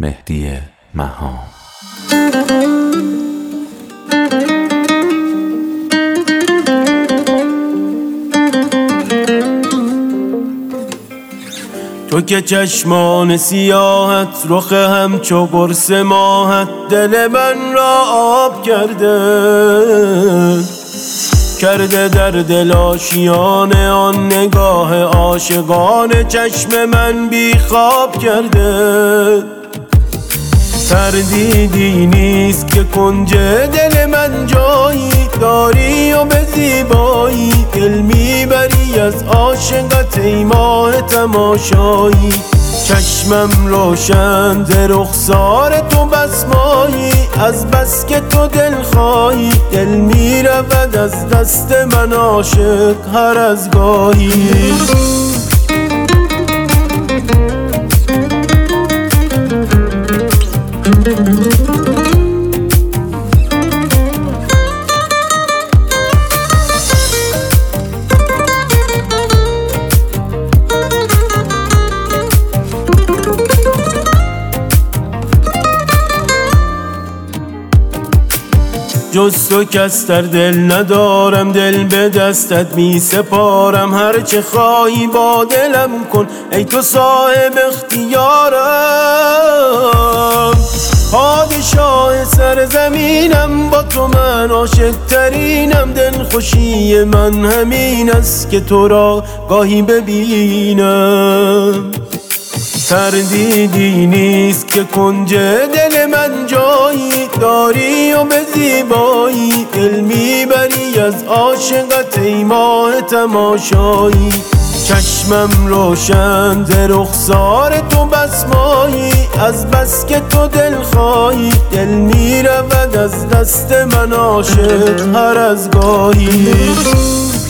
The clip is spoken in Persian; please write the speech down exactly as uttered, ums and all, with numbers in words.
مهدی مهان. تو که چشمان سیاحت رخ همچو قرص ماهت دل من را آب کرده کرده در دل آشیانه آن نگاه عاشقانه چشم من بی خواب کرده. تردیدی نیست که کنج دل من جایی داری و به زیبایی دل میبری از عاشقت ای ماه تماشایی. چشمم روشن ز رخسار تو بس مایی از بس که تو دل خواهی دل میرود از دست من عاشق هر از گاهی. جز تو کس در دل ندارم دل به دستت می سپارم هرچه خواهی با دلم کن ای تو صاحب اختیارم. پادشاه سرزمینم با تو من عاشق ترینم دل خوشی من همین است که تو را گاهی ببینم. تردیدی نیست که کنج دل من جایی داری و به زیبایی دل میبری از عاشقت ای ماه تماشایی. چشمم روشن ز رخسار تو بس مایی از بس که تو دل خواهی دل میرود از دست من عاشق هر از گاهی.